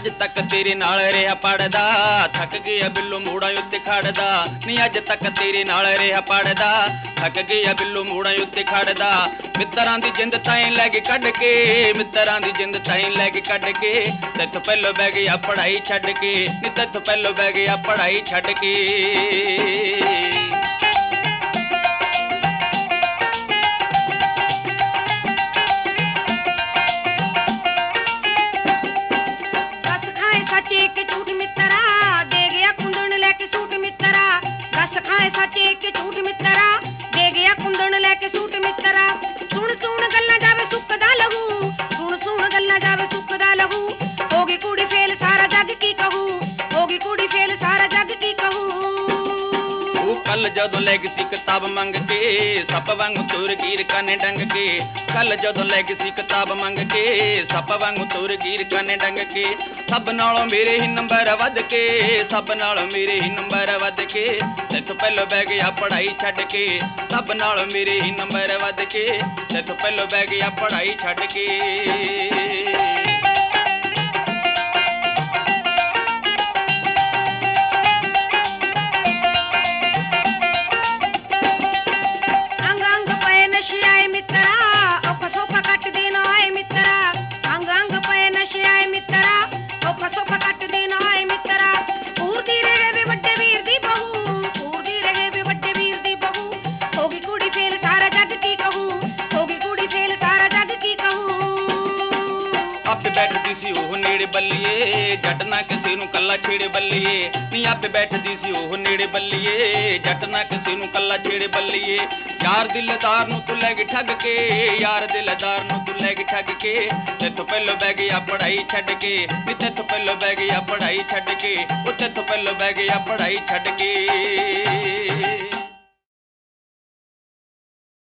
ਅੱਜ ਤੱਕ ਤੇਰੇ ਨਾਲ ਰਿਹਾ ਪੜਦਾ, ਥੱਕ ਗਿਆ ਬਿੱਲੂ ਮੋੜਾਂ ਉੱਤੇ ਖੜਦਾ। ਨੀ ਅੱਜ ਤੱਕ ਤੇਰੇ ਨਾਲ ਰਿਹਾ ਪੜਦਾ, ਥੱਕ ਗਿਆ ਬਿੱਲੂ ਮੋੜਾਂ ਉੱਤੇ ਖੜਦਾ। ਮਿੱਤਰਾਂ ਦੀ ਜਿੰਦ ਤਾਈਂ ਲੈ ਕੇ ਕੱਢ ਕੇ, ਮਿੱਤਰਾਂ ਦੀ ਜਿੰਦ ਤਾਈਂ ਲੈ ਕੇ ਕੱਢ ਕੇ, ਤੈਥੋਂ ਪਹਿਲੋਂ ਬਹਿ ਗਿਆ ਪੜ੍ਹਾਈ ਛੱਡ ਕੇ। ਨੀ ਤੈਥੋਂ ਪਹਿਲੋਂ ਬਹਿ ਗਿਆ ਪੜ੍ਹਾਈ ਛੱਡ ਕੇ। कल जदों लै गई सी किताब मंग के, सप वांगू तुर गिर काने डंग के। कल जदों लै गई सी किताब मंग के, सप वांगू तुर गिर काने डंग के। सब नालों मेरे ही नंबर वध के, सब नालों मेरे ही नंबर वध के। तैथों पहलों बह गया पढ़ाई छड्ड के, सब नालों मेरे ही नंबर वध के। तैथों पहलों बह गया पढ़ाई छड्ड के। आपे बैठदी सी ओह नेड़े बल्लीए, जट ना किसी नूं कल्ला छेड़े बल्लीए। नी आपे बैठदी सी ओह नेड़े बल्लीए, जट ना किसी नूं कल्ला छेड़े बल्लीए। यार दिलदार नूं तू लै गई ठग के, यार दिलदार नूं तू लै गई ठग के। तैथों पहलों बह गया पढ़ाई छड्ड के। नी तैथों पहलों बह गया पढ़ाई छड्ड के। ओ तैथों पहलों बह गया पढ़ाई छड्ड के।